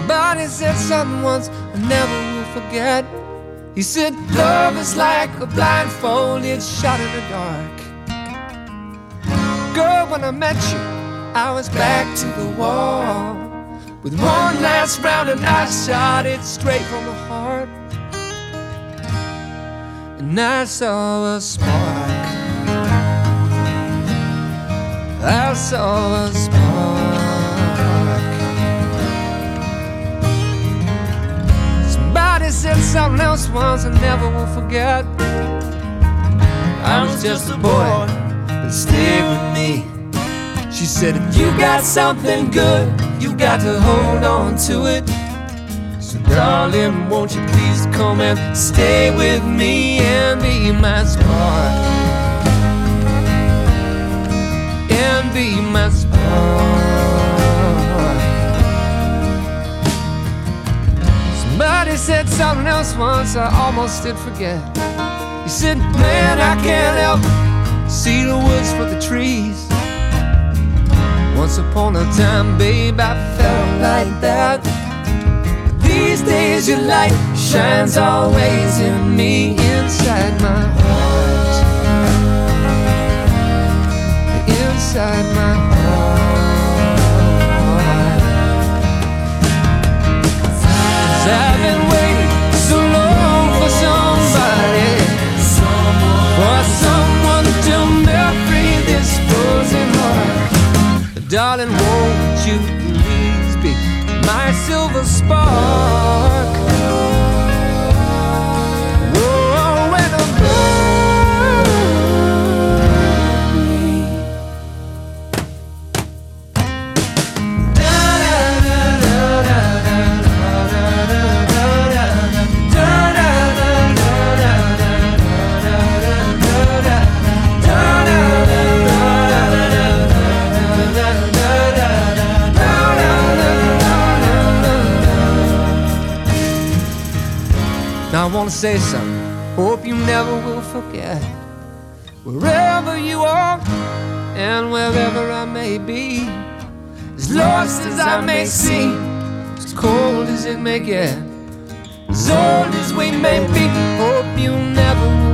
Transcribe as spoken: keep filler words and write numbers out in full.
Somebody said something once I never will forget. He said, love is like a blindfolded shot in the dark. Girl, when I met you, I was back to the wall. With one last round and I shot it straight from the heart. And I saw a spark. I saw a spark. Somebody said something else once I never will forget. I was just a boy, but stay with me. She said, if you got something good, you got to hold on to it. So darling, won't you please come and stay with me and be my spark, and be my spark. Somebody said something else once I almost did forget. He said, man, I can't help see the woods for the trees. Once upon a time, babe, I felt like that. These days your light shines always in me, inside my heart, inside my heart. 'Cause I've been waiting so long for somebody, for someone to melt free this frozen heart. Darling, won't you please be my silver spark? Oh, when I'm I wanna say something, hope you never will forget. Wherever you are and wherever I may be, as lost as I may seem, as cold as it may get, as old as we may be, hope you never will